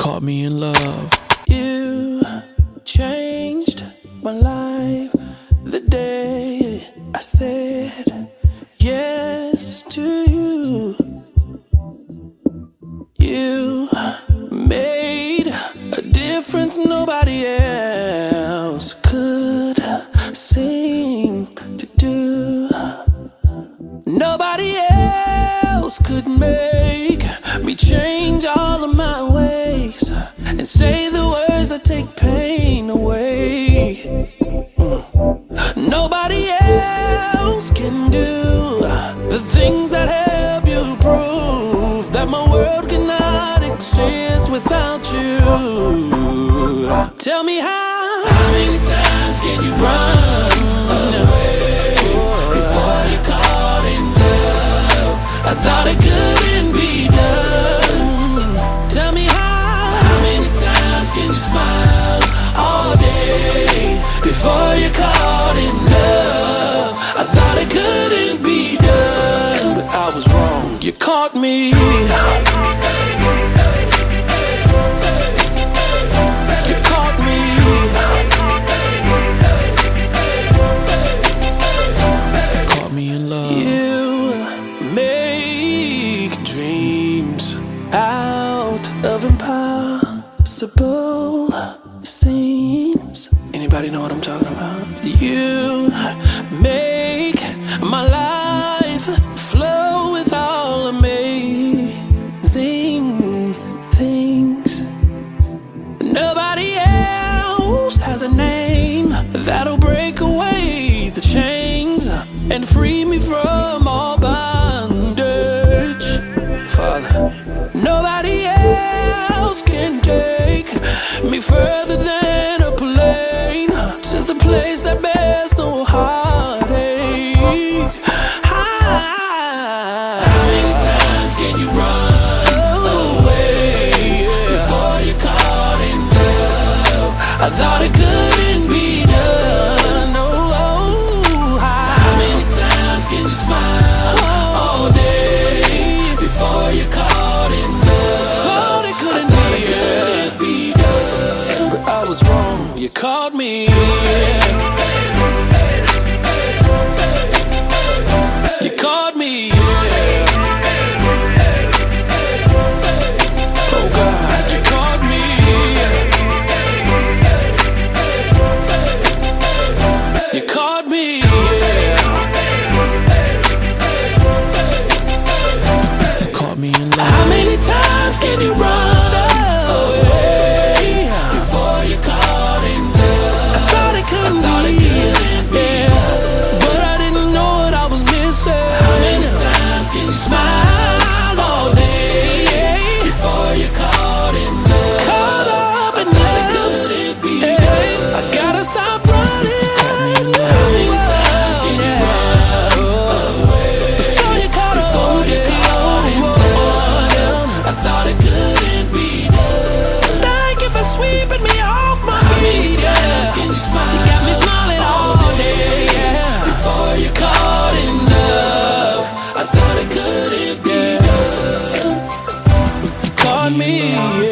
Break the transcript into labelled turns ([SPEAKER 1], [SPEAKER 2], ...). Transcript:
[SPEAKER 1] caught me in love.
[SPEAKER 2] You changed my life the day I said yes to you. You made a difference nobody else could seem to do. Nobody else could make me change all of my ways and say the words that take pain away. Nobody else can do the things that help you prove that my world cannot exist without you. Tell me how many times can you run away before you're caught in love? I thought it couldn't be done. Tell me how many times can you smile all day before you're caught in love? I thought it couldn't be done, but I was wrong. You caught me. You caught me.
[SPEAKER 1] Caught me in love.
[SPEAKER 2] You make dreams out of impossible scenes. Anybody know what I'm talking about? You make my life flow with all amazing things. Nobody else has a name that'll break away the chains and free me from all bondage. Father, nobody else can take me further than a plane to the place that bears no heartache. How many times can you run away before you're caught in love? I thought it couldn't be done. Oh, how many times can you smile all day before you're caught in love? Thought it couldn't be done, but I was wrong. You caught me. You caught me. Oh God, you caught me. You caught me.
[SPEAKER 1] Caught me in love.
[SPEAKER 2] How many times can you run away before you're caught in love? I thought it couldn't be done, but I didn't know what I was missing. How many times can you smile all day before you're caught in love? Caught up in love, it couldn't be done. I gotta stop running. How many times can you run away before you're caught in love? I thought it couldn't be done. Thank you for sweeping me off my feet. How many times can you smile? You got me smiling all day before you're caught in love. I thought it couldn't be done. You caught me.